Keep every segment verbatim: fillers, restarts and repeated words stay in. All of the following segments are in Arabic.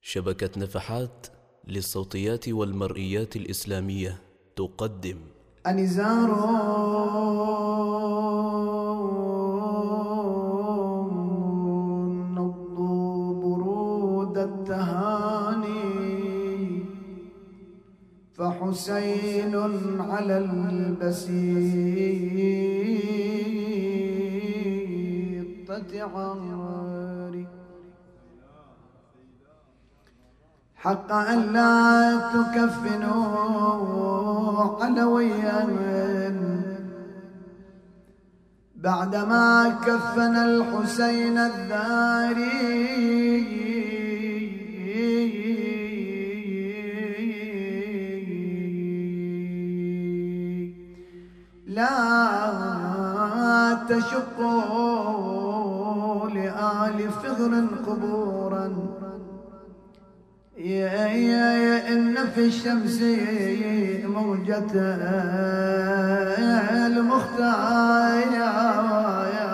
شبكة نفحات للصوتيات والمرئيات الإسلامية تقدم أنزار نبض برود التهاني فحسين على البسيطة عاري حق أن لا تكفنوا علويا بعدما كفن الحسين الذاري لا تشقوا لآل فغر قبورا يا يا يا إن في الشمس موجة المختار يا يا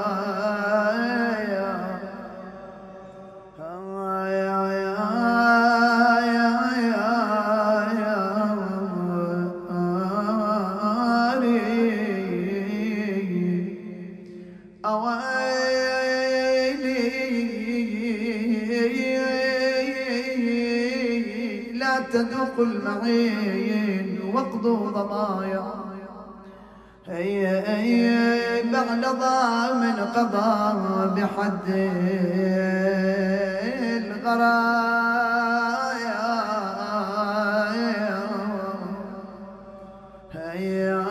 تذوق المعين واقضوا ضمايا هي هي بعد ضامن قضى بحد الغرايا هي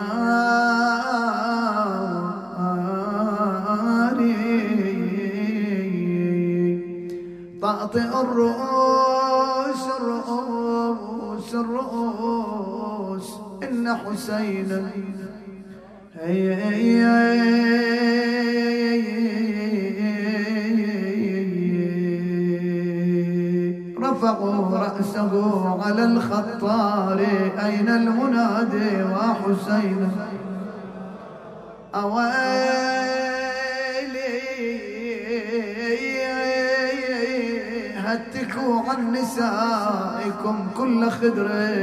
طأطئ الرؤوس الرؤوس الرؤوس إن حسينا هي هي رفعوا رأسه على الخطار أين المنادي وحسين أويلي هتكوا عن نسائكم كل خدر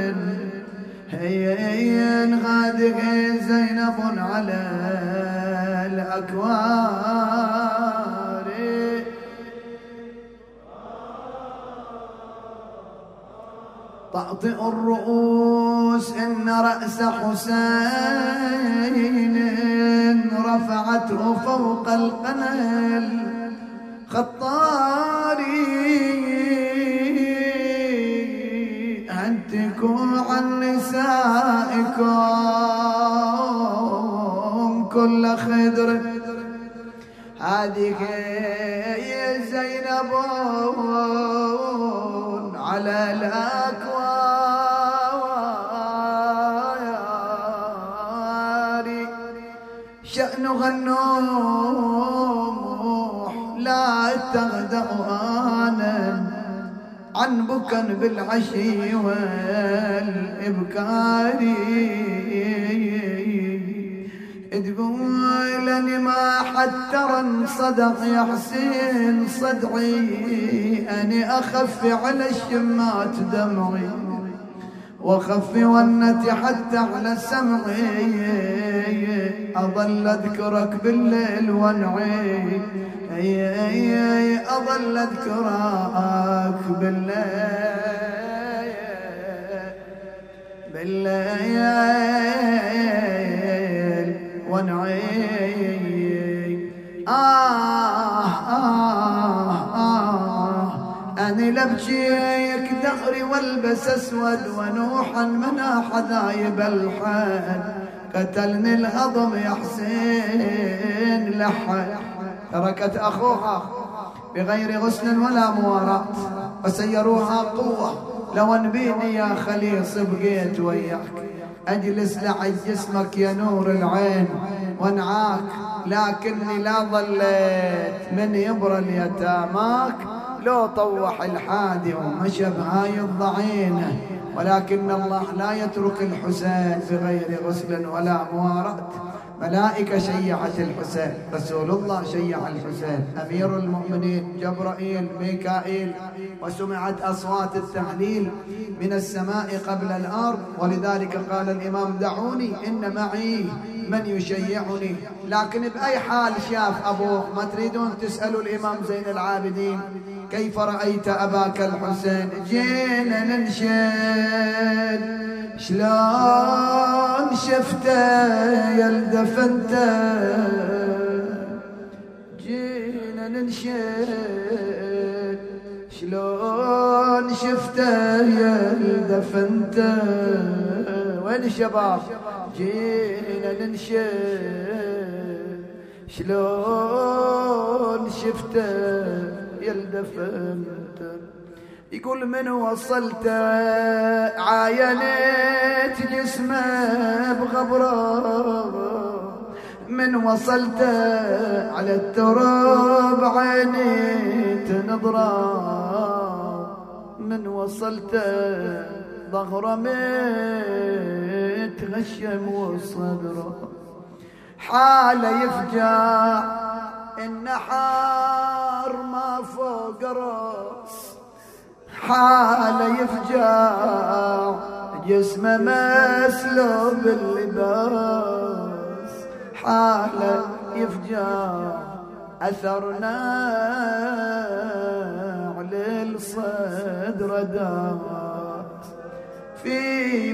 هي غادق زينب على الأكوار تأطئ الرؤوس إن رأس حسين رفعته فوق القنل خطاري أنتكم عن نسائكم كل خدر هذه يا زينب على الأكوار شأنها النوم لا تغدأ آنا عن بكا بالعشي والإبكار تقولني ما حترا صدق يا حسين صدعي أني أخف على الشمات دمعي وخف ونتي حتى على سمعي أظل أذكرك بالليل وانعي أظل أذكرك بالليل بالليل وانعي آه آه آه أني لبجيك دهري والبس أسود ونوحا مناح ذايب الحد قتلني الهضم يا حسين لحد تركت أخوها بغير غسل ولا مواراة وسيروها قوة لو انبيني يا خليص بقيت وياك أجلس لعج جسمك يا نور العين وانعاك لكني لا ظليت من يبرى اليتاماك لو طوح الحادي ومشى بهاي الضعينة ولكن الله لا يترك الحسين بغير غسل ولا مواراة ملائكة شيعت الحسين، رسول الله شيع الحسين، أمير المؤمنين جبرائيل ميكائيل، وسمعت أصوات التهليل من السماء قبل الأرض. ولذلك قال الإمام دعوني إن معي من يشيعني. لكن بأي حال شاف أبوه؟ ما تريدون تسألوا الإمام زين العابدين كيف رأيت أباك الحسين؟ جينا ننشد شلون شفته يلدفنته، جينا ننشد شلون شفته يلدفنته. وين الشباب؟ جينا ننشد شلون شفته يلدفنته. يقول من وصلت عاينت جسمه بغبره، من وصلت على التراب عيني تنظره، من وصلت ظهره متغشم وصدره. حاله يفجع النحار ما فوق راس، حاله يفجع جسمه مسلوب اللباس، حاله يفجع أثرنا على الصدر داس. في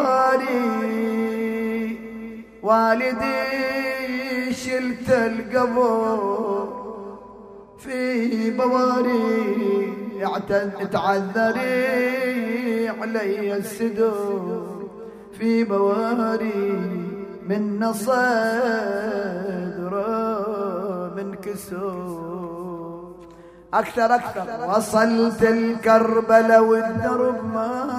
بواري والدي شلت القبر، في بواري تعذري علي السدور، في بواري من صدره من كسور. أكثر أكثر وصلت الكربلة والدرب ما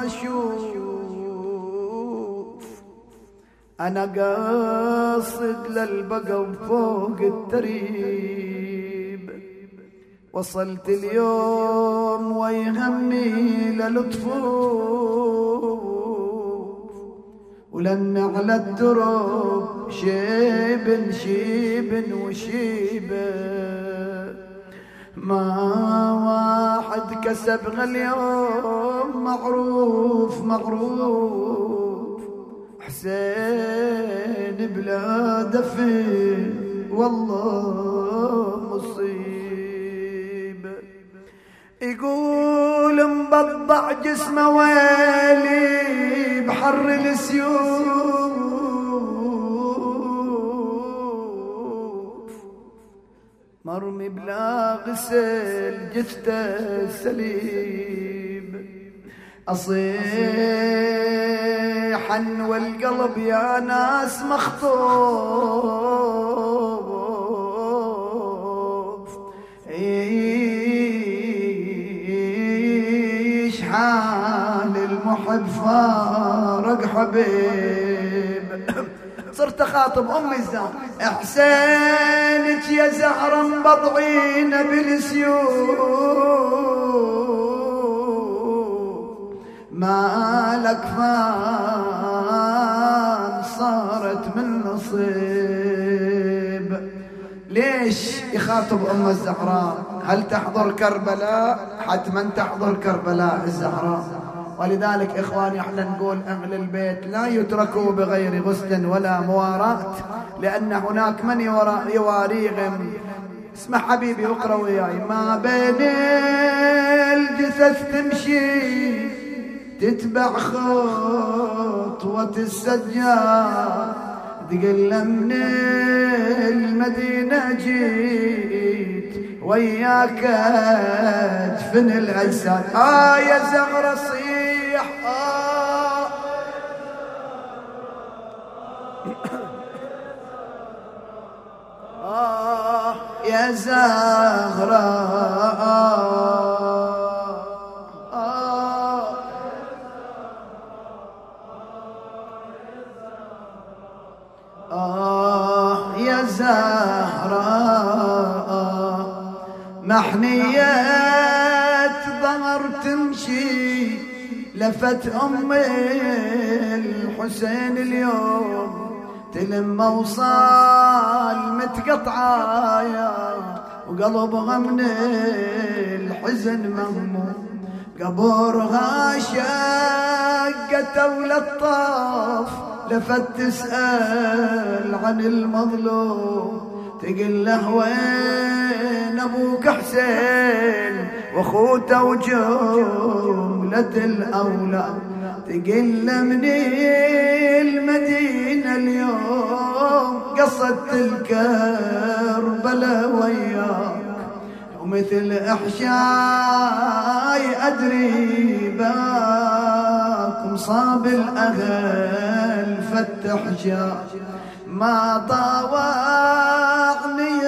أشوف، أنا قاصد للبقى فوق التريب. وصلت اليوم ويهمني للطفوف، ولن على الدرب شيب شيب وشيبه. ما واحد كسبنا اليوم معروف معروف، حسين بلا دفن والله مصيب. يقول مبضع جسمه ويلي بحر السيوف، مرمي بلا غسل جثته سليب. أصيحا والقلب يا ناس مخطوف، ايش حال المحب فارق حبيب. صرت اخاطب امي الزهر، احسانك يا زهره مبضعين بالسيوف، مالك فان صارت من نصيب. ليش يخاطب ام الزهراء؟ هل تحضر كربلاء؟ حتما تحضر كربلاء الزهراء. ولذلك إخواني احنا نقول أهل البيت لا يتركوا بغير غسل ولا مواراة، لأن هناك من يواريهم. اسمع حبيبي واقرأ وياي. ما بين الجثث تمشي تتبع خطوة السجاد، تقل من المدينة جيت وياك ادفن الأجساد. آه يا زغرة صيح آه آه يا زغرة آه آه آه يا زهراء. محنيات ظهر تمشي لفت أم الحسين اليوم، تلم اوصال متقطعايا وقلبها من الحزن مهموم قبورها شقت وللطاف لفت تسأل عن المظلوم تقل له وين ابوك حسين واخوته وجملة الاولاد تقل من المدينة اليوم قصدت الكربلاء وياك ومثل احشاي ادري باك مصاب الاهل فتح جاك ما طاوعني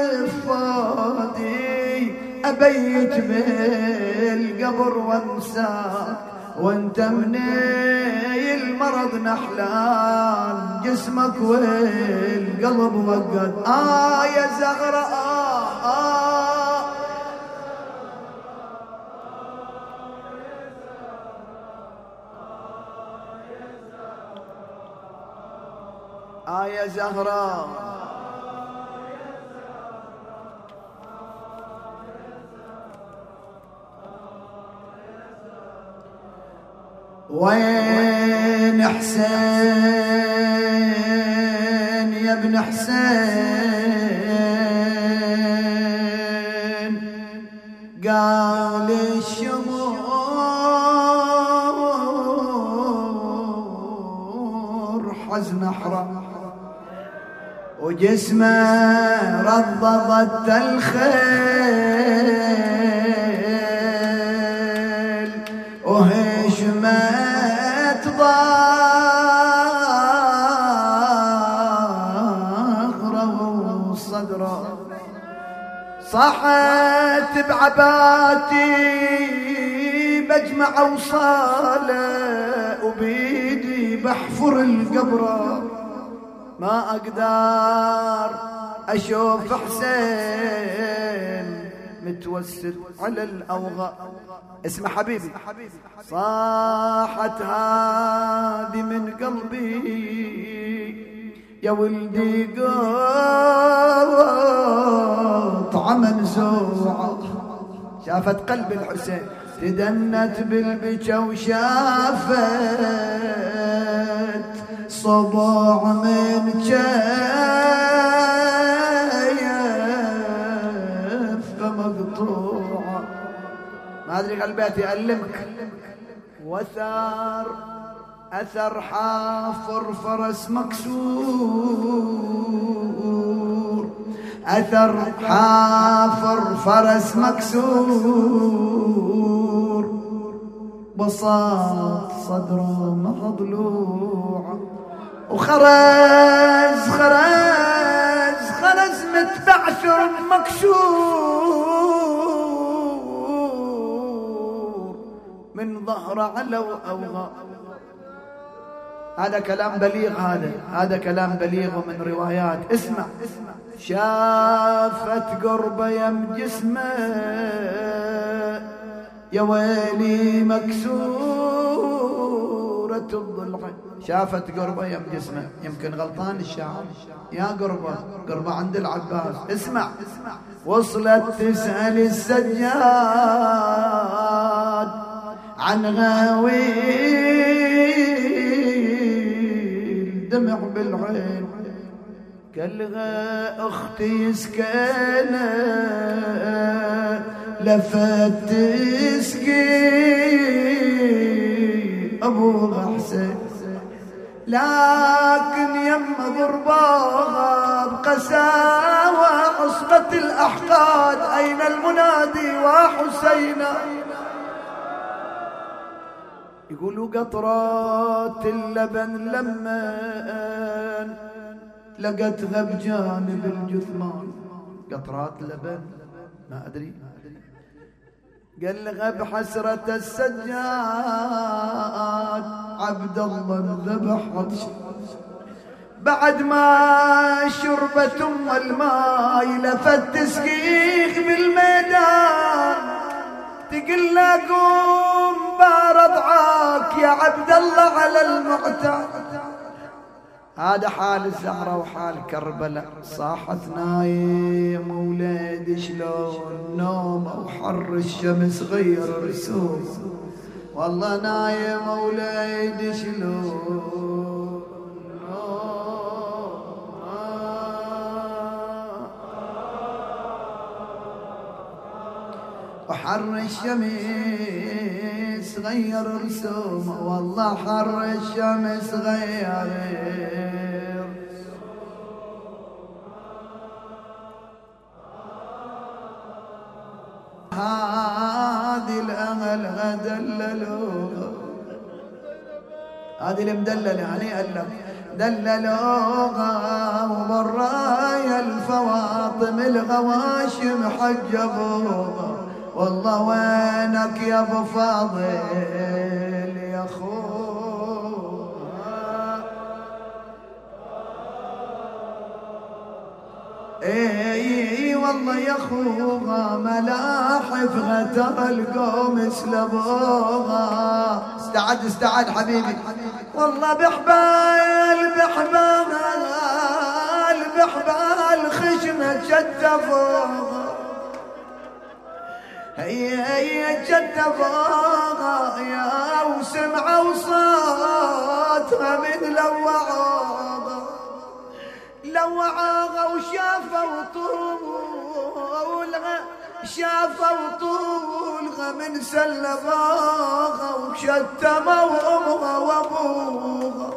فادي ابيت بالقبر وانساك وانت من المرض نحلان جسمك والقلب وقد آه يا زغرة آه آه آه يا زهرة وين حسين يا ابن حسين قال الشمور حزن حرام وجسمه رضضت الخيل وهشمت ظهره وصدره صحت بعباتي بجمع اوصاله وبيدي بحفر القبره ما اقدر اشوف حسين متوسد على الاوغاء. اسمع حبيبي صاحت هادي من قلبي يا ولدي قطعة منزوعة شافت قلب الحسين تدنت بالبكا وشافت صباع من كيف مقطوعة ما أدري قلبيت يألمك وثار أثر حافر فرس مكسور أثر حافر فرس مكسور بساط صدره مضلوع وخرز خرز خرز متبعثر مكسور من ظهره على وأوغى. هذا كلام بليغ هذا هذا كلام بليغ من روايات. اسمع شافت قربة يم جسمه يا ويلي مكسورة الضلع شافت قربة يم جسمه يمكن غلطان الشاعر يا قربة قربة عند العباس. اسمع وصلت تسأل السجاد عن غاوي دمع بالعين كلها اختي سكينة لفت تسقي ابوها حسين لكن يم ضرباها بقساوة عصبة الأحقاد أين المنادي وحسينا يقولوا قطرات اللبن لمن لقتها بجانب الجثمان. قطرات لبن ما أدري قال لها بحسرة السجاد عبد الله انذبح بعد ما شربت ام الماي لفت تسقيخ بالميدان تقول له قوم بارضعاك يا عبد الله على المعتاد هذا حال الزهرة وحال كربلاء. صاحت نايم وليدي شلون نوم وحر الشمس غير رسوم، والله نايم وليدي شلون وحر الشمس غير رسوم، والله حر الشمس غير. هذه الأمل غدللوها، هذه المدللة هنيئا لك دللوها، وبرايا الفواطم الغواشم حجبوها، والله وينك يا ابو فاضل يا اخوها. اي والله يا اخوها ملاحف غتر القوم سلبوها. استعد استعد حبيبي، والله بحبال بحبال بحبال خشمة شتفوها، هي هي شتفوها يا وسمعوا صوتها من لوعوها، لوعوها وشافوا طولها، شافوا طولها من سلبوها وشتموا امها وابوها.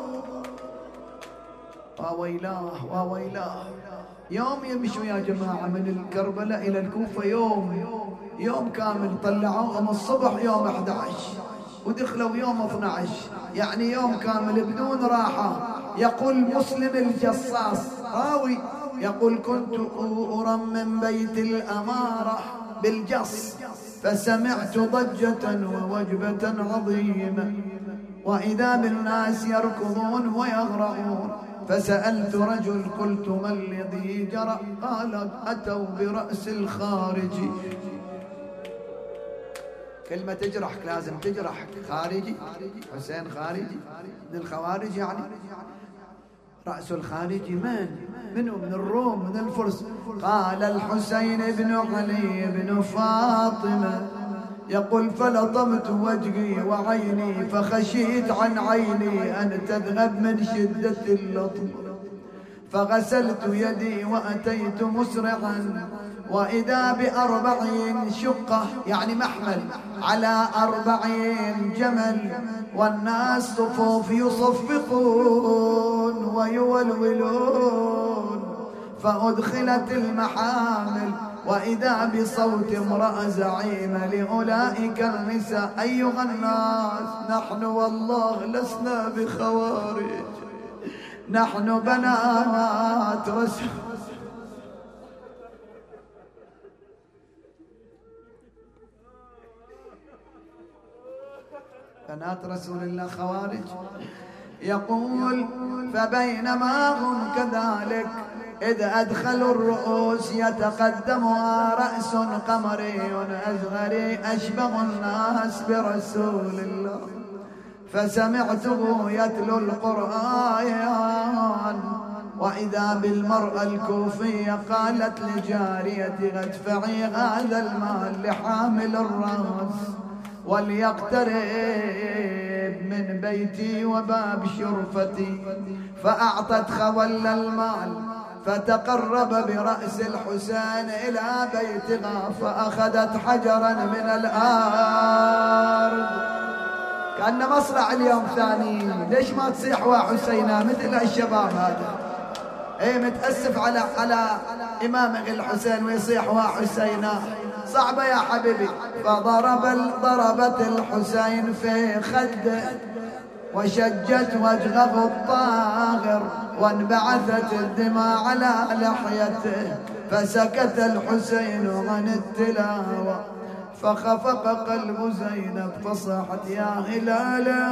وويلاه وويلاه. يوم يمشوا يا جماعة من الكربلاء إلى الكوفة، يوم يوم كامل طلعوهم الصبح يوم أحد عشر ودخلوا يوم اثني عشر، يعني يوم كامل بدون راحة. يقول مسلم الجصاص راوي يقول كنت أرمم بيت الأمارة بالجص فسمعت ضجة ووجبة عظيمة وإذا بالناس يركضون ويغرقون، فسألت رجل قلت ما الذي جرى؟ قال أتوا برأس الخارجي. كلمة تجرحك لازم تجرحك. خارجي حسين خارجي من الخوارج، يعني رأس الخارجي من؟ منه؟ من الروم من الفرس. قال الحسين بن علي بن فاطمة يقول فلطمت وجهي وعيني فخشيت عن عيني أن تذهب من شدة اللطم، فغسلت يدي وأتيت مسرعا وإذا بأربعين شقة يعني محمل على أربعين جمل والناس صفوف يصفقون ويولولون، فأدخلت المحامل وإذا بصوت امرأة زعيمة لأولئك النساء أيها الناس نحن والله لسنا بخوارج، نحن بنات رسول بنات رسول الله خوارج. يقول فبينما هم كذلك إذ أدخلوا الرؤوس يتقدمها رأس قمري أزغري أشبه الناس برسول الله، فسمعته يتلو القرآن وإذا بالمرأة الكوفية قالت لجارية ادفعي هذا المال لحامل الرأس وليقترب من بيتي وباب شرفتي، فأعطت خول المال فتقرب برأس الحسين إلى بيتها فأخذت حجرا من الأرض كأن مصرع اليوم ثاني. ليش ما تصيح وحسينا مثل الشباب هذا؟ ايه متأسف على على إمامك الحسين ويصيح وحسينا، صعبة يا حبيبي. فضرب ضربت الحسين في خده وشجت وجهه الطاهر وانبعثت الدماء على لحيته، فسكت الحسين عن التلاوة فخفق قلب زينب فصاحت يا هلالا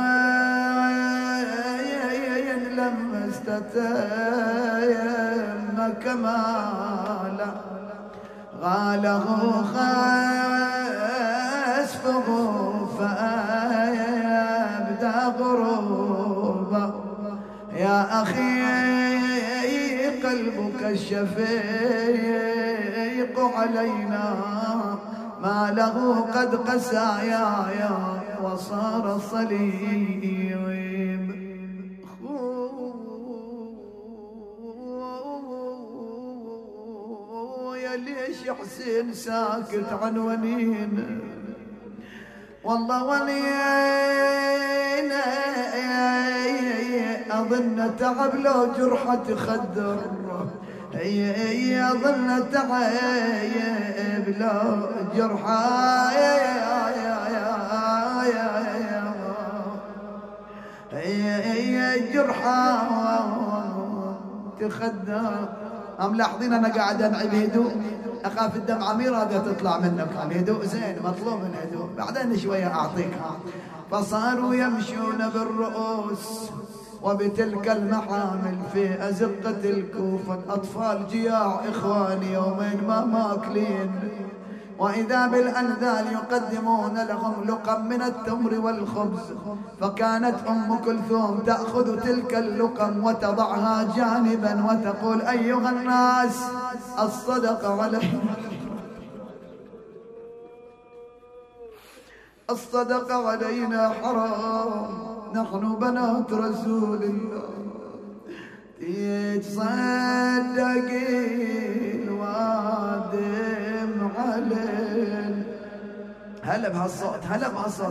لما استتم كمالا غاله خسفه فأبدى غروبا يا أخي قلبك الشفيق علينا ما له قد قسى يا يا وصار صليب. خويا ليش حسين ساكت عن ونين؟ والله ونين أظن تعب لو جرحة تخدر، أظن تعب لو جرحة جرحة تخدر. ملاحظين أنا قاعد أنعي بهدوء، أخاف الدمعة ميرادة تطلع منك. الهدوء زين، مطلوب الهدوء، بعدين شوية أعطيكها. فصاروا يمشون بالرؤوس وبتلك المحامل في أزقة الكوفة، الأطفال جياع إخواني يومين ما ماكلين، وإذا بالأنذال يقدمون لهم لقم من التمر والخبز. فكانت أم كلثوم تأخذ تلك اللقم وتضعها جانبا وتقول أيها الناس الصدقة علينا، الصدقة علينا حرام، نحن بنات رسول الله. تصدقين وادم علينا. هلا بهالصوت، هلا بهالصوت.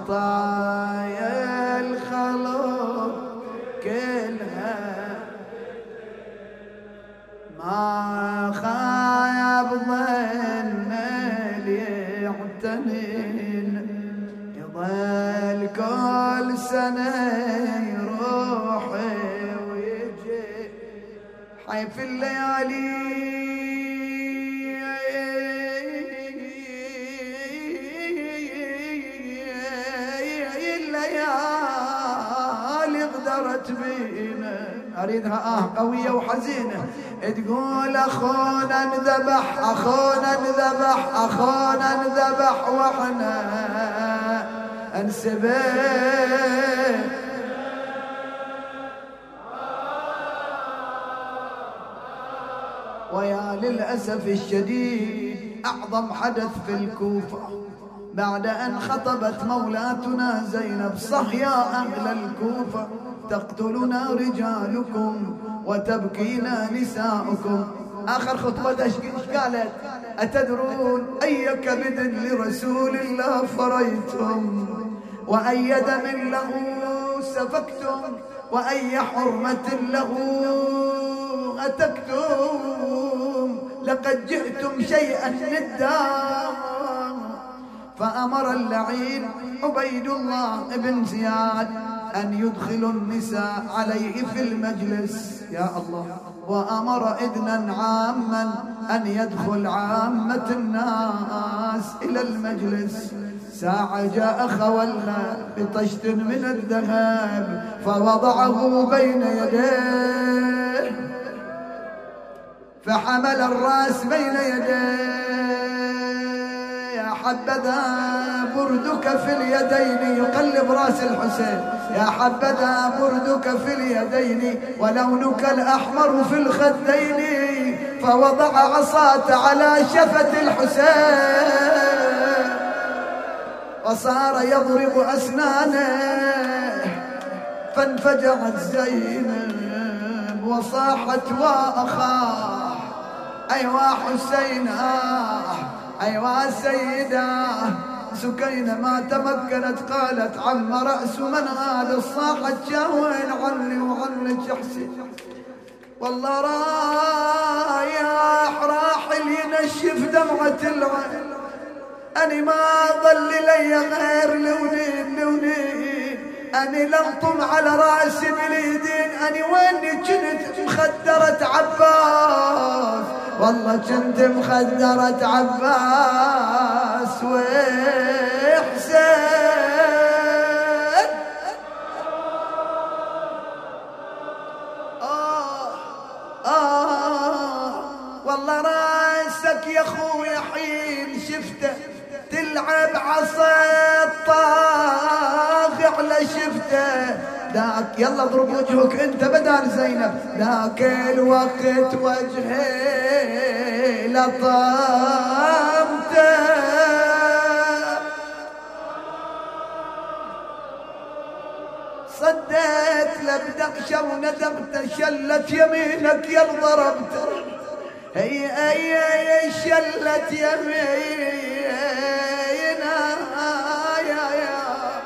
عطايا الخلق كلها ما خاب ظن ليعتنين، يظل كل سنة يروح ويجي حي في الليالي الليالي غدرت بينا. أريدها آه قوية وحزينة تقول أخونا انذبح، أخونا انذبح، أخونا انذبح وإحنا انسبه. ويا للأسف الشديد أعظم حدث في الكوفة بعد أن خطبت مولاتنا زينب، صح يا أهل الكوفة تقتلنا رجالكم وتبكينا نساؤكم. آخر خطبة ايش قالت؟ أتدرون أي كبد لرسول الله فريتم وأي دم له سفكتم وأي حرمة له أتكتم، لقد جئتم شيئا ندا. فأمر اللعين عبيد الله بن زياد أن يدخل النساء عليه في المجلس، يا الله، وأمر إذنا عاما أن يدخل عامة الناس إلى المجلس. ساعة جاء خولنا بطشت من الذهب فوضعه بين يديه، فحمل الرأس بين يديه. يا حبذا بردك في اليدين، يقلب راس الحسين، يا حبذا بردك في اليدين ولونك الأحمر في الخدين. فوضع عصاة على شفة الحسين وصار يضرب أسنانه، فانفجعت زينب وصاحت وأخاه أيوا حسين، أيوا سيدة سكينة ما تمكنت قالت عم رأس من هذا؟ صاحت شاوين عني وعنك حسين، والله رايح راحل ينشف دمعة العين، أني ما ظل لي غير لونين لونين، أني لنطم على رأسي باليدين، أني ويني كنت مخدرة عباس، والله كنت مخدرة عباس وحسين. آه آه والله راسك يا خويا حين شفته تلعب عصا الطاغ على ولا شفته ذاك يلا اضرب وجهك انت بدال زينب ذاك الوقت وجهي لطمته صديت لبدقشه وندقته شلت يمينك يا ضربته هي هي هي شلت يمينا يا يا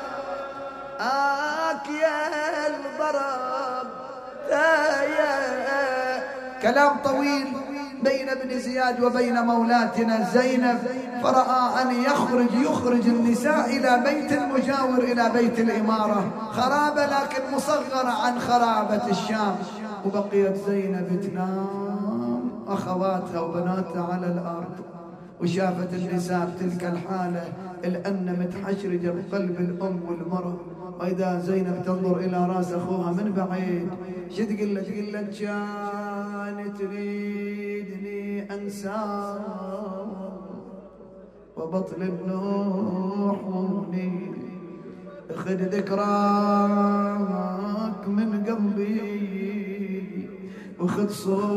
آك يا الضرب يا كلام طويل بين ابن زياد وبين مولاتنا زينب فرأى أن يخرج يخرج النساء إلى بيت المجاور إلى بيت الإمارة خرابة لكن مصغرة عن خرابة الشام وبقيت زينب تنام أخواتها وبناتها على الأرض وشافت النساء بتلك الحالة الأن متحشرجة بقلب الأم والمرأة وإذا زينب تنظر إلى رأس أخوها من بعيد شو تقول له؟ تقول له كان تريدني أنساه وبطل بنوحوني خذ ذكراك من قلبي وخذ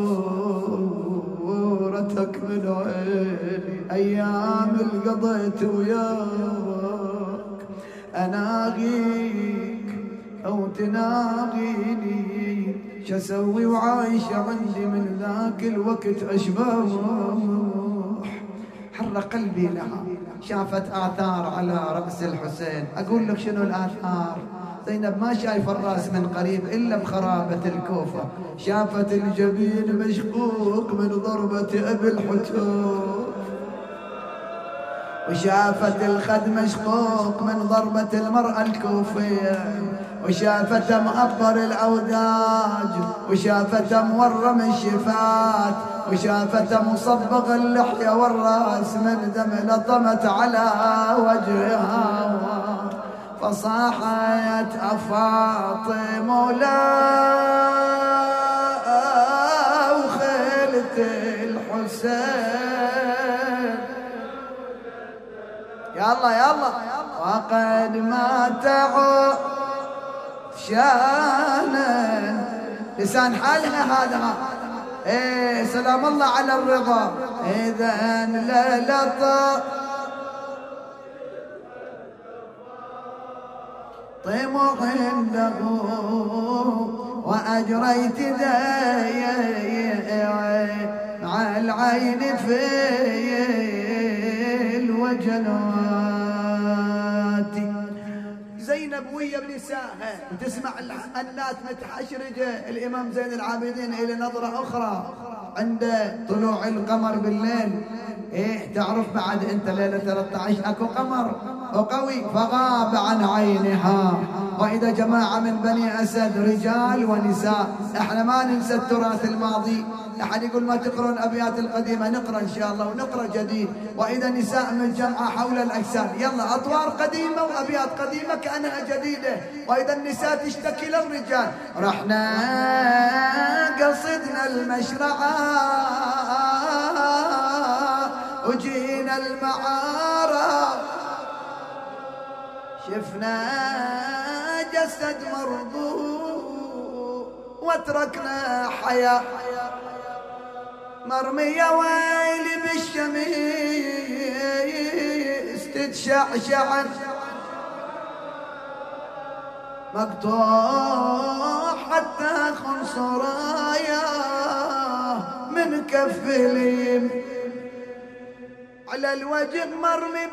صورتك من عيني أيام القضيت وياك أناغيك أو تناغيني شسوي وعايشة عندي من ذاك الوقت أشباح حر قلبي لها شافت آثار على رأس الحسين أقول لك شنو الآثار زينب ما شايفة الرأس من قريب إلا بخرابة الكوفة شافت الجبين مشقوق من ضربة أبي الحتوف وشافت الخد مشقوق من ضربة المرأة الكوفية وشافت مأبر الأوداج وشافت مورم الشفات وشافت مصبغ اللحية والرأس من دم لطمت على وجهها فصاحت أفاطمة لا وخلت الحسين يلا يلا وقد مات شانا لسان حالنا هذا ايه سلام الله على الرضا اذا لا لطا طمع عنده واجريت ذي مع العين في الوجنات زينب ويا بنسائها وتسمع الناس متحشرجه الامام زين العابدين الى نظره اخرى عند طلوع القمر بالليل ايه تعرف بعد انت ليله ثلاثة عشر اكو قمر وقوي فغاب عن عينها واذا جماعه من بني اسد رجال ونساء احنا ما ننسى التراث الماضي احد يقول ما تقرون الابيات القديمه نقرا ان شاء الله ونقرا جديد واذا نساء متجمعه حول الاجساد يلا اطوار قديمه وابيات قديمه كانها جديده واذا النساء تشتكي للرجال رحنا قصدنا المشرعه وجينا المعارة شفنا جسد مرضو وتركنا حياة مرمية ويلي بالشميس تتشعشع مقطوع حتى خنصرايا من كف اليم على الوجه مرمي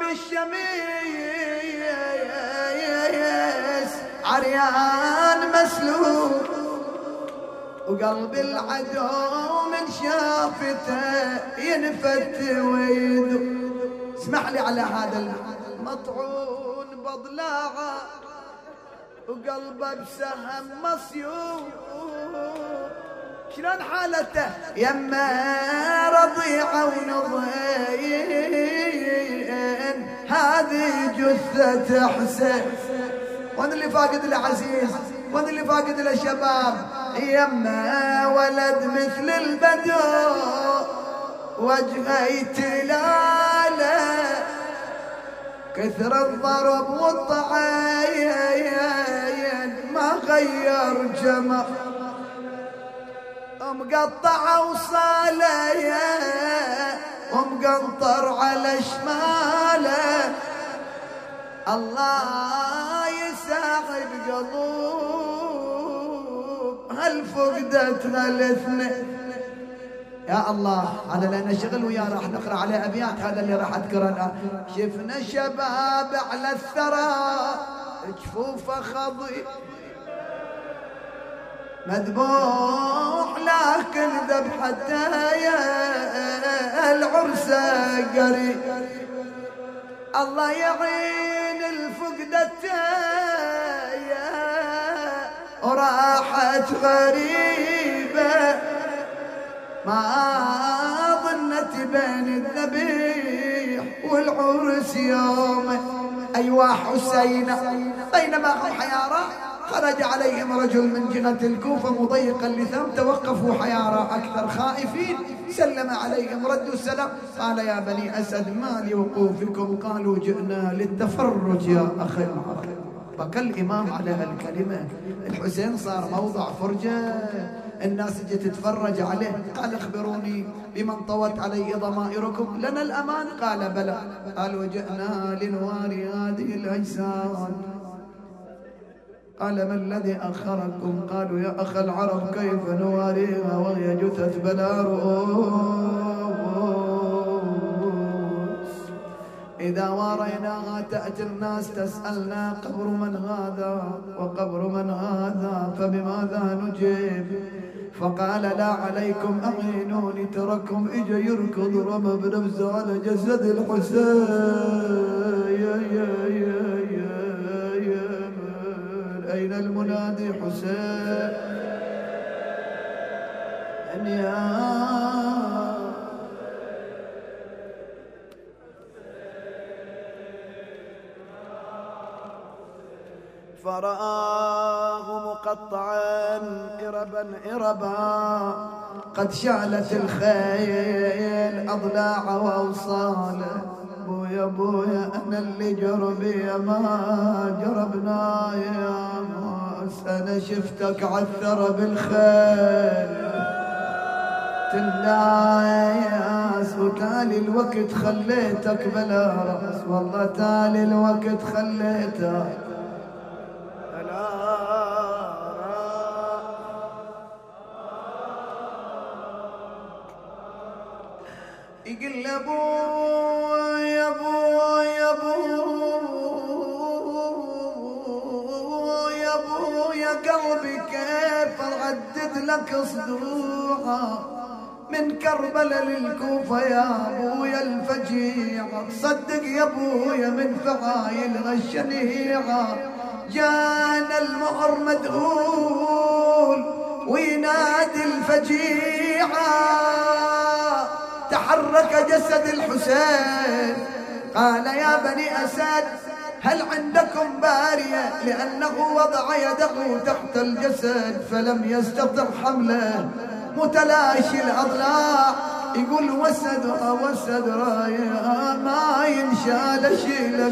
بالشميس عريان مسلوب وقلب العدو من شافته ينفت ويدو اسمح لي على هذا المطعون بضلاعه وقلبه بسهم مصيوب شلون حالته يما رضيعه ونضين هذه جثة حسين وين اللي فاقد العزيز وين اللي فاقد الشباب يما ولد مثل البدو وجهي تلاله كثر الضرب والطعين غير جمال مقطع وصاله ومقنطر على شماله الله يساعد قلوب هل فقدتنا الاثنين يا الله. هذا لنا شغل ويا راح نقرا عليه ابيات، هذا اللي راح اذكره الان. شفنا شباب على الثرى جفوفه خضي مذبوح لكن ذبحته يا العرسه قريب. الله يعين الفقدته وراحت غريبه ما ظنت بين الذبيح والعرس يومه. أيوا حسين بينما هم حيارى خرج عليهم رجل من جهة الكوفة مضيق اللثام، توقفوا حيارى أكثر خائفين، سلم عليهم ردوا السلام. قال يا بني أسد ما لوقوفكم؟ قالوا جئنا للتفرج يا أخي العرب. بكى الإمام على هالكلمة. الحسين صار موضع فرجة، الناس جت تتفرج عليه. قال اخبروني بمن طوت عليه ضمائركم لنا الأمان؟ قال بلى. قالوا جئنا لنواري هذه الأجساد. قال ما الذي أخركم؟ قالوا يا أخ العرب كيف نواريها وهي جثث بلا رؤوس؟ إذا واريناها تأتي الناس تسألنا قبر من هذا وقبر من هذا فبماذا نجيب؟ فقال لا عليكم أعينوني تركم إجا يركض رمى بنفسه على جسد الحسين. يا يا يا يا يا أين المنادي حسين يا فرآه مقطعا إربا إربا قد شالت الخيل أضلاع وأوصاله. بويا بويا أنا اللي جربي ما جربنا يا موس، أنا شفتك عثر بالخيل تناياس وتالي الوقت خليتك بلا رأس. والله تالي الوقت خليتك يقول ابو يا ابو يا ابو يا ابو يا قلبي كيف اردد لك صدوعه من كربلاء للكوفه يا ابويا الفجيعه. صدق يا ابويا من فعايل الشنيعه جانا المؤر مدهول وينادي الفجيعه. تحرك جسد الحسين قال يا بني أسد هل عندكم بارية؟ لأنه وضع يده تحت الجسد فلم يستطع حمله متلاشي الأضلاع. يقول وسدها وسدرا يا ما ينشال شيلا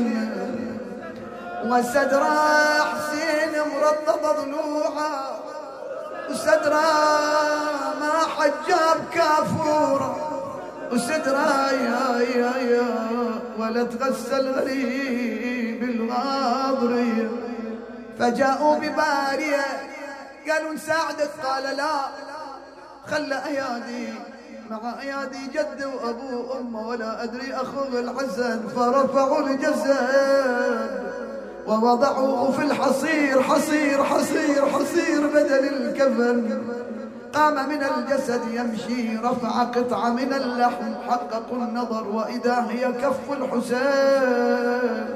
وسدرا حسين مرطب ضلوعه وسدرا ما حجاب كافوره وسدرا يا يا يا ولا تغسل غريب الغاضرية. فجاءوا ببارية قالوا نساعدك. قال لا خلى أيادي مع أيادي جد وأبو أمه ولا أدري أخوه الحسن. فرفعوا الجسد ووضعوه في الحصير حصير حصير حصير بدل الكفن. قام من الجسد يمشي رفع قطعة من اللحم حققوا النظر وإذا هي كف الحسين.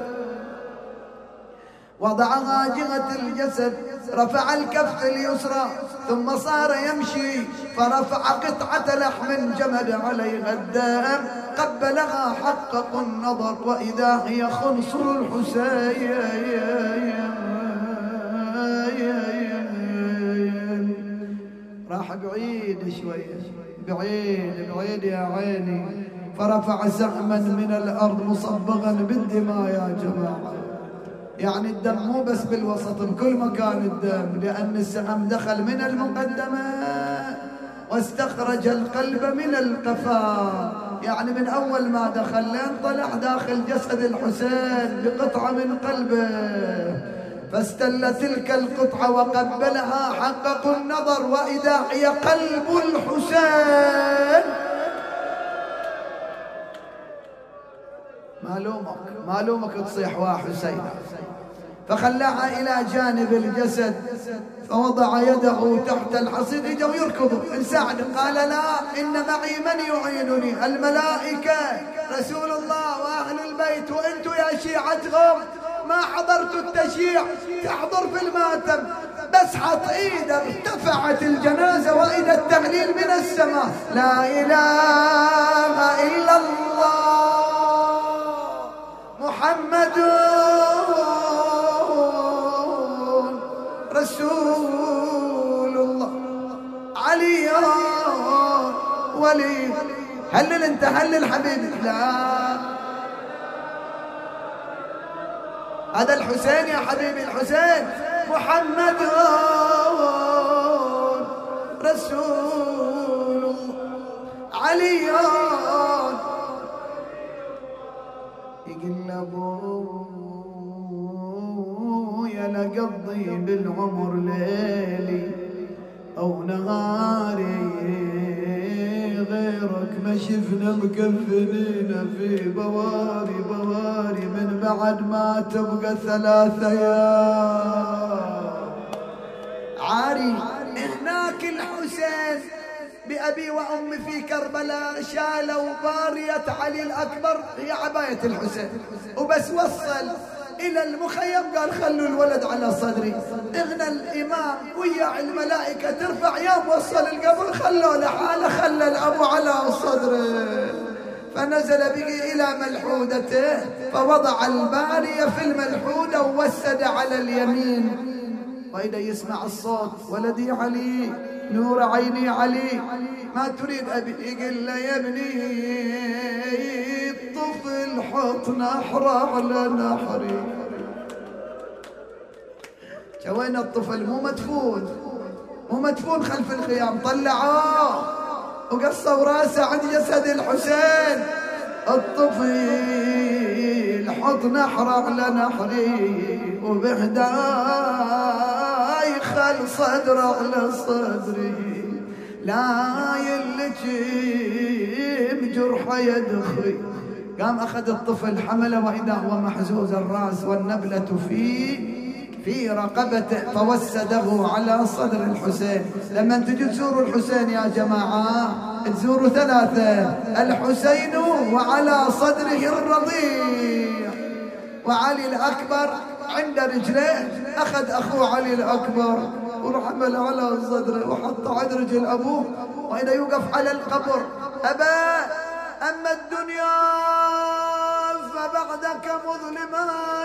وضعها جهة الجسد رفع الكف اليسرى ثم صار يمشي فرفع قطعة لحم جمد عليها الدم قبلها حققوا النظر وإذا هي خنصر الحسين. راح بعيد شوية بعيد بعيد يا عيني. فرفع سهما من الأرض مصبغا بالدماء يا جماعة يعني الدم مو بس بالوسط، بكل مكان الدم، لأن السهم دخل من المقدمة واستخرج القلب من القفا، يعني من أول ما دخل لين طلع داخل جسد الحسين بقطعة من قلبه، فاستل تلك القطعة وقبلها، حققوا النظر وإذا هي قلب الحسين. مالومك مالومك تصيح وحسين، فخلاها إلى جانب الجسد، فوضع يده تحت الحصير. اجوا يركضوا نساعده، قال لا، إن معي من يعينني، الملائكة، رسول الله وأهل البيت، وأنتم يا شيعتهم ما حضرتوا التشييع، تحضر في الماتم بس حط ايده، ارتفعت الجنازة وإذا التهليل من السماء، لا إله إلا الله محمد رسول الله، علي ولي. هلل انت، هلل حبيبي. لا، هذا الحسين يا حبيبي، الحسين. محمد رسول الله، علي. يقول ابويا لقضي بالعمر ليلي او نهاري، غيرك ما شفنا مكفنين في بواري بواري، من بعد ما تبقى ثلاثة يا عاري. هناك الحسين بأبي وأمي في كربلاء شالوا بارية علي الأكبر، هي عباية الحسين، وبس وصل إلى المخيم قال خلوا الولد على صدري. إغنى الإمام ويا الملائكة ترفع يا موصل القبر، خلوا لحاله، خلى الأبو على صدره، فنزل به إلى ملحودته، فوضع البارية في الملحودة ووسد على اليمين. وإذا يسمع الصوت، ولدي علي، نور عيني علي، ما تريد أبي؟ يقول له يا ابني الطفل حط نحره على نحري. وين الطفل؟ مو مدفون، مو مدفون خلف الخيام، طلعوه وقصوا راسه عند جسد الحسين. الطفل حط نحره على نحري، وبهداي خل صدره على صدري، لا يلجم جرحه يدخي. قام أخذ الطفل حمله وإذا هو محزوز الرأس والنبلة في في رقبته، فوسده على صدر الحسين. لما تجوا تزوروا الحسين يا جماعة تزوروا ثلاثة، الحسين وعلى صدره الرضيع، وعلي الأكبر عند رجليه. أخذ أخوه علي الأكبر ورحمل على صدره وحط عند رجل أبوه، وإذا يوقف على القبر، أبا أما الدنيا فبعدك مظلمة،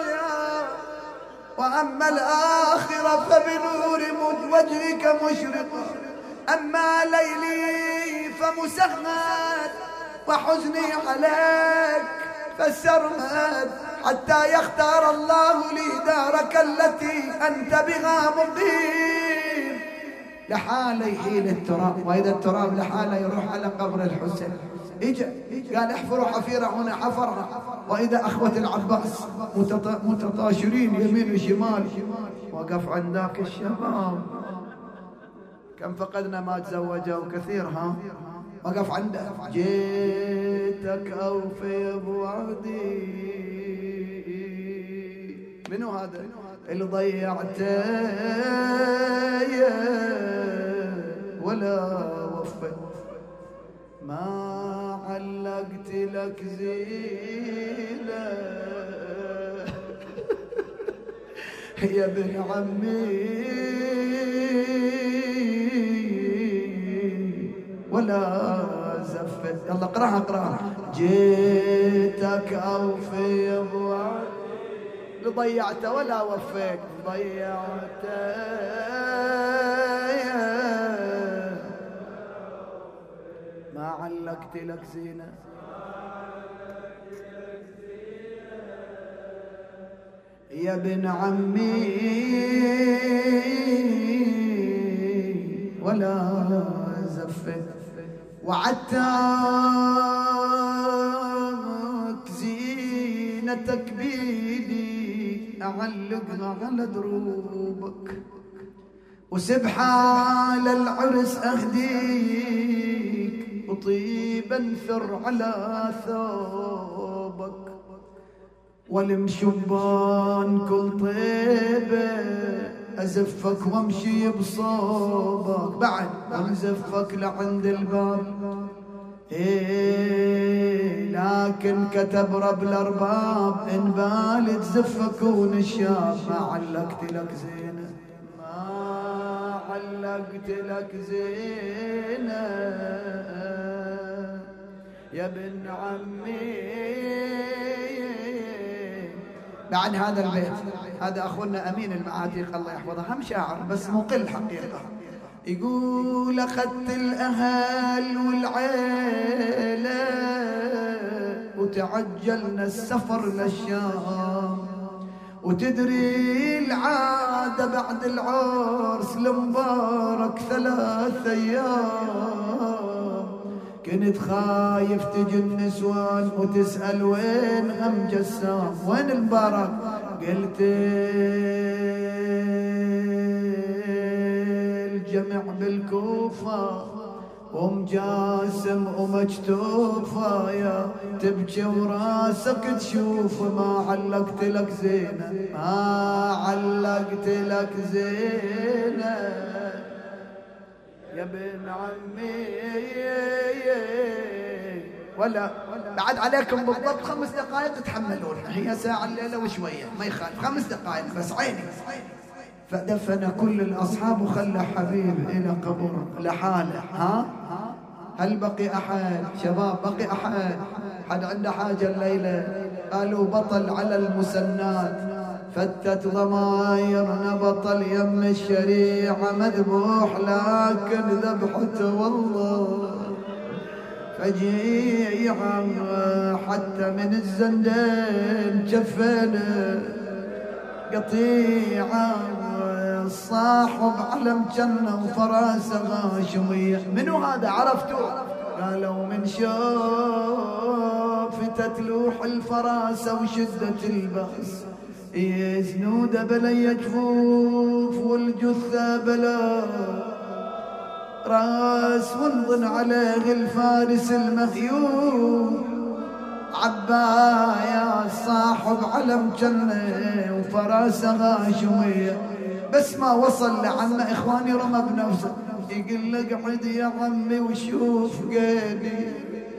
وأما الآخرة فبنور وجهك مشرقة، أما ليلي فمسهد، وحزني عليك فالسرمد، حتى يختار الله لي دارك التي أنت بها مقيم. لحاله يحيل التراب، وإذا التراب لحاله يروح على قبر الحسين. إجا قال احفروا حفيرة، هنا حفرها، وإذا أخوة العباس متطاشرين يمين وشمال. وقف عندك الشباب، كم فقدنا ما تزوجوا كثير، ها؟ وقف عنده، جيتك أوفي بوعدي. منو هذا اللي ضيعته ولا وفيت؟ ما علقت لك زينة يا ابن عمي ولا زفت. يلا اقراها اقراها. جيتك اوفي بوعد، ضيعته ولا وفيت، ضيعته ما علقت لك زينة. يا ابن عمي ولا زفت وعدتك زينتك بيدي أعلقها على دروبك وسبحة للعرس أهديك وطيبا ثر على ثوبك والمشبان كل طيبة أزفك وامشي بصوبك بعد وانزفك لعند الباب إيه لكن كتب رب الأرباب إن بالي تزفك ونشاف ما علقت لك زينة ما علقت لك زينة يا ابن عمي. بعد هذا البيت هذا أخونا أمين المعاتيق الله يحفظه هم شاعر بس مقل حقيقة يقول أخذت الأهل والعيلة وتعجلنا السفر للشام وتدري العادة بعد العرس المبارك ثلاث أيام كنت خايف تجي النسوان وتسأل وين هم جسام وين المبارك قلت الجمع بالكوفة ومجاسم ومجتوفة يا تبكي وراسك تشوف ما علقت لك زينة ما علقت لك زينة يا ابن عمي ولا بعد عليكم بالضبط خمس دقائق تتحملونها هي ساعة الليلة وشوية ما يخالف خمس دقائق بس عيني. فدفن كل الأصحاب وخلى حبيب إلى قبر لحاله. ها هل بقي أحد شباب بقي أحد حد عنده حاجة الليلة؟ قالوا بطل على المسنات فتت ضمايرنا بطل يم الشريعة مذبوح لكن ذبحته والله فجيعة حتى من الزندان جفنا قطيعة الصاحب علم جنة وفراسه غاشمية. منو هذا عرفتوا؟ قالوا من شوف تتلوح الفراسة وشدة البأس يزنود بلا يجفوف والجثة بلا راس وانظن عليه الفارس المخيوم عبايا الصاحب علم جنة وفراسه غاشمية. بس ما وصل لعمه إخواني رمى بنفسه يقول لك اقعد يا عمي وشوف قيدي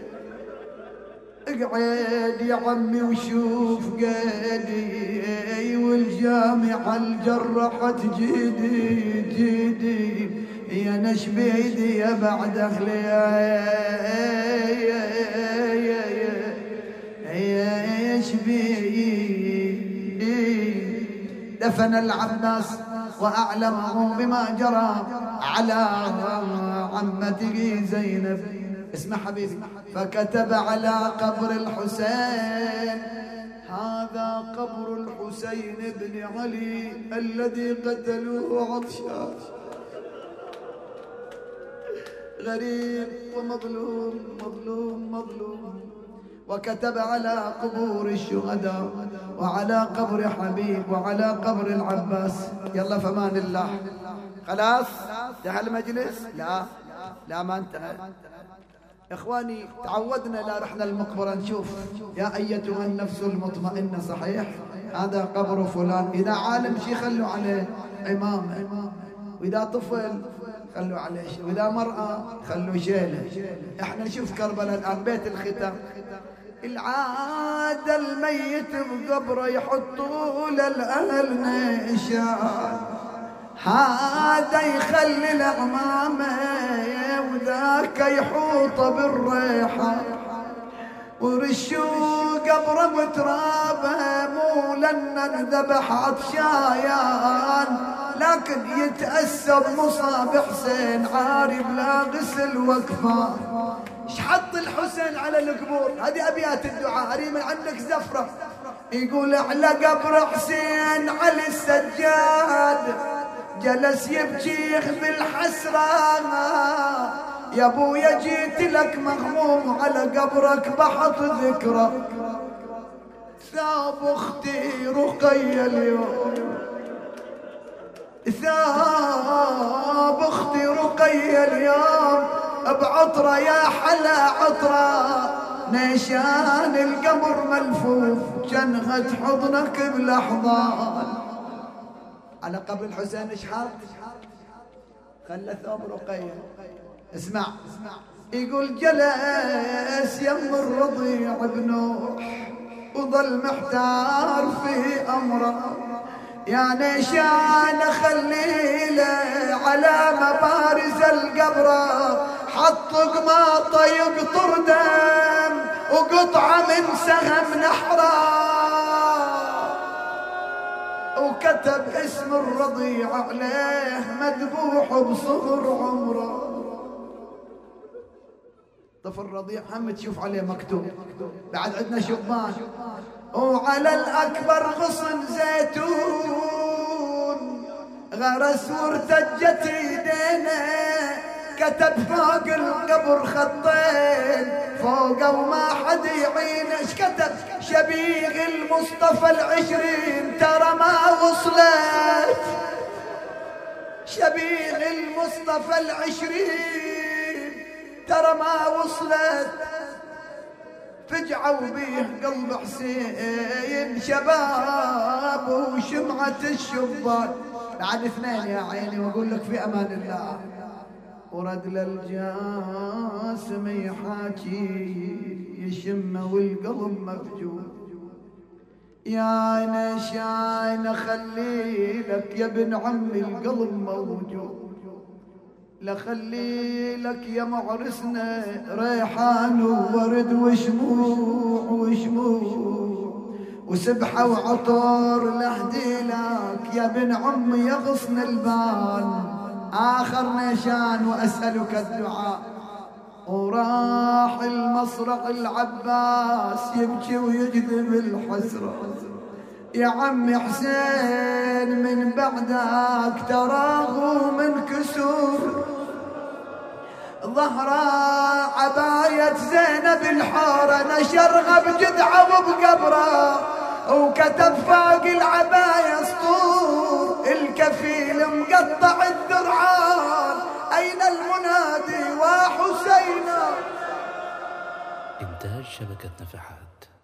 اقعد يا عمي وشوف قيدي والجامعة الجرحت جيدي جيدي يا نشبيدي يا بعد اخلي يا شبيدي. دفن العباس وأعلمه بما جرى على عمته زينب اسمع حبيبي فكتب على قبر الحسين هذا قبر الحسين بن علي الذي قتلوه عطشان غريب ومظلوم مظلوم مظلوم. وكتب على قبور الشهداء وعلى قبر حبيب وعلى قبر العباس. يلا فمان الله خلاص انتهى المجلس؟ لا لا ما انتهى اخواني. تعودنا لا رحنا المقبرة نشوف يا ايتها النفس المطمئنة صحيح هذا قبر فلان. اذا عالم شي خلوا عليه امامه واذا طفل خلوا عليه شيء واذا مرأة خلوا شيله. احنا نشوف كربلاء الان بيت الختام العادة الميت بقبره يحطوا للأهل نشان هذا يخلي العمامة وذاك يحوط بالريحة ورشوا قبره بترابه مو لأن ذبح عطشايان لكن يتأسى بمصاب حسين عاري بلا غسل وكفاه. ايش حط الحسين على القبور؟ هذه ابيات الدعاء. اريد من عندك زفره يقول على قبر حسين علي السجاد جلس يبكي بالحسرة، يا ابويا جيت لك مغموم على قبرك بحط ذكرى، ثاب اختي رقية اليوم، ثاب اختي رقية اليوم بعطرة يا حلا عطرة، نيشان القبر ملفوف جنغة حضنك بالاحضان. على قبر الحسين ايش حاط؟ خلى ثوب رقية. اسمع يقول جلس يم الرضيع بنوح وظل محتار في امره، يا نيشان خليله على مبارز القبر، حط قماطه يقطر دم وقطعه من سهم نحره، وكتب اسم الرضيع عليه مذبوح بصغر عمره. طفل رضيع هم تشوف عليه مكتوب. بعد عندنا شبان وعلى الأكبر غصن زيتون، غرس وارتجت ايدينا، كتب فوق القبر خطين فوقه وما حد يعين. ايش كتب؟ شبيغ المصطفى العشرين ترى ما وصلت، شبيغ المصطفى العشرين ترى ما وصلت، فجعوا بيه قلب حسين شباب وشمعة الشبان. بعد اثنين يا عيني واقول لك في امان الله. ورد للجاسم يحاكي يشم والقلب مفجوع، يا نشان خلي لك يا ابن عمي القلب موجود، لخلي لك يا معرسنا ريحان وورد وشموع وشموع وسبحة وعطر لهدي لك يا ابن عمي يا غصن البال، آخر نشان وأسألك الدعاء. وراح المصرع العباس يبكي ويجذب الحسرة، يا عمي حسين من بعدك تراه من كسور، ظهره عباية زينب الحورة نشرها بجذعه وبقبره، وكتب فوق العباية سطور الكفيل مقطع الذرعان، أين المنادي وحسينا. إنتاج شبكة نفحات.